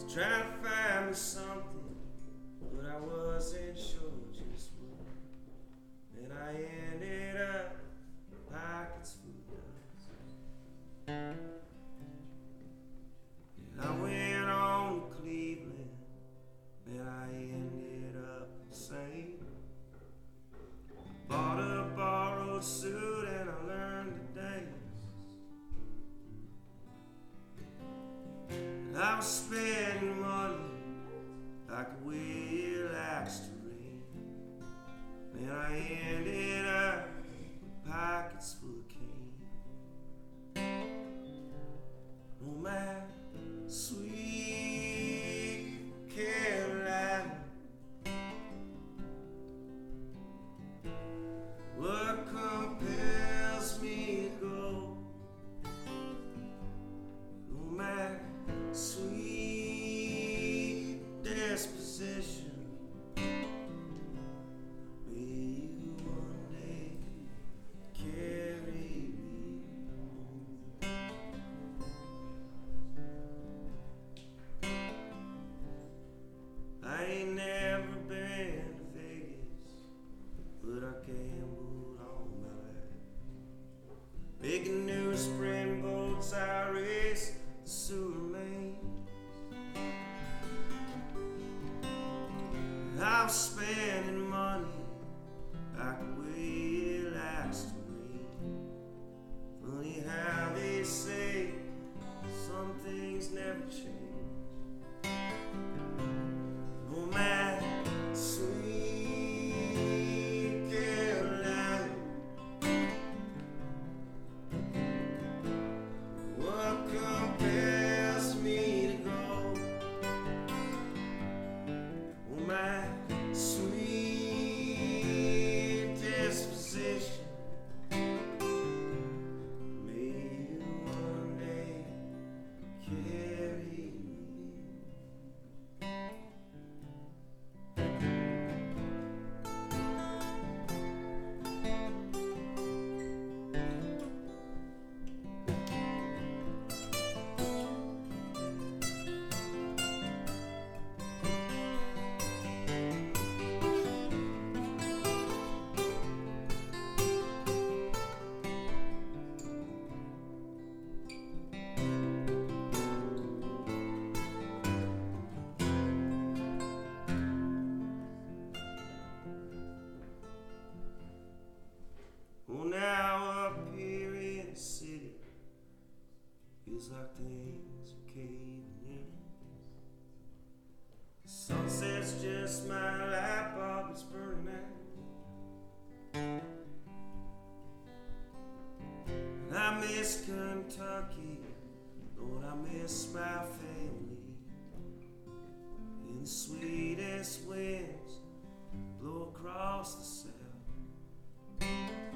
Trying to find me something, but I wasn't sure just what. And I ended up with pockets full of dust. And I went on to Cleveland, and I ended up insane. Bought a borrowed suit and I learned to dance. And I was spending money like a wheel likes to rain. And I ended up with pockets full of cane. Oh my sweet Carolina, what compels me to go? Oh my sweet disposition, may you one day carry me home. I ain't never been to Vegas, but I gambled all my life. Making new spring boats, I race the sewer main. I was spending money like a wheel likes to rain. Funny how they say some things never change. Oh my sweet Carolina, what compels me to go? Oh my sweet disposition, may you one day carry me. Well, now up here in the city, feels like things are caving in. The sunset's just my light bulb, it's burning out. And I miss Kentucky, Lord, I miss my family. And the sweetest winds blow across the south.